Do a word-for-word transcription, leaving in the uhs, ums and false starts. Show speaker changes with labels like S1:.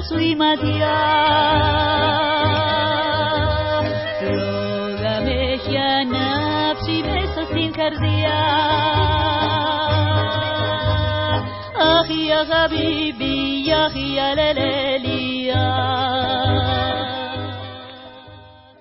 S1: σου η ματιά. Φλόγα με έχει ανάψει μέσα στην καρδιά. Αχ, για χαμπίμπι, αχ, για λελελία.